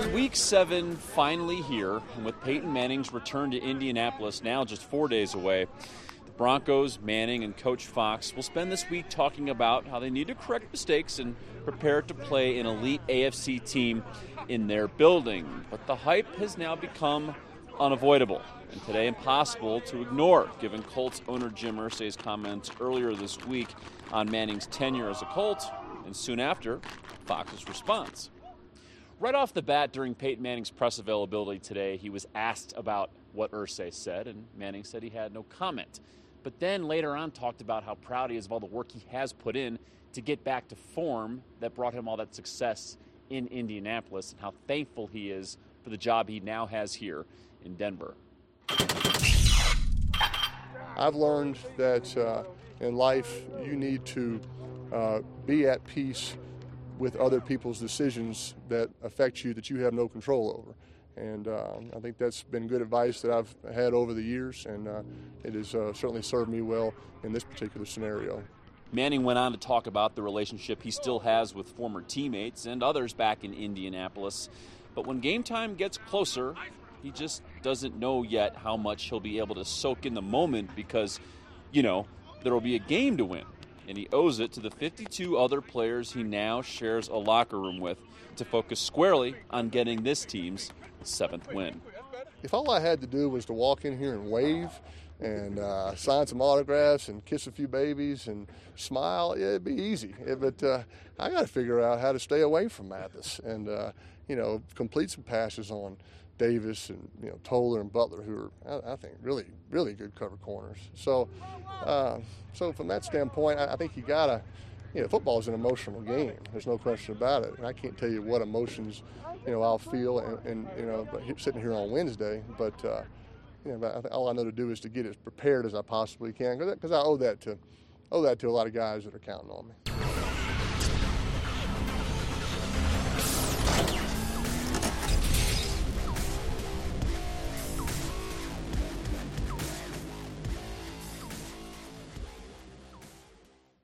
With Week 7 finally here, and with Peyton Manning's return to Indianapolis now just 4 days away, the Broncos, Manning, and Coach Fox will spend this week talking about how they need to correct mistakes and prepare to play an elite AFC team in their building. But the hype has now become unavoidable, and today impossible to ignore, given Colts owner Jim Irsay's comments earlier this week on Manning's tenure as a Colt, and soon after, Fox's response. Right off the bat, during Peyton Manning's press availability today, he was asked about what Irsay said, and Manning said he had no comment. But then later on talked about how proud he is of all the work he has put in to get back to form that brought him all that success in Indianapolis, and how thankful he is for the job he now has here in Denver. I've learned that in life you need to be at peace with other people's decisions that affect you that you have no control over. And I think that's been good advice that I've had over the years, and it has certainly served me well in this particular scenario. Manning went on to talk about the relationship he still has with former teammates and others back in Indianapolis. But when game time gets closer, he just doesn't know yet how much he'll be able to soak in the moment because, there will be a game to win. And he owes it to the 52 other players he now shares a locker room with to focus squarely on getting this team's 7th win. If all I had to do was to walk in here and wave and sign some autographs and kiss a few babies and smile, it'd be easy. But I got to figure out how to stay away from Mathis and, complete some passes on Davis and Toller and Butler, who are, I think, really, really good cover corners. So from that standpoint, I think you gotta. Football is an emotional game. There's no question about it. And I can't tell you what emotions, I'll feel and sitting here on Wednesday. But all I know to do is to get as prepared as I possibly can, because I owe that to a lot of guys that are counting on me.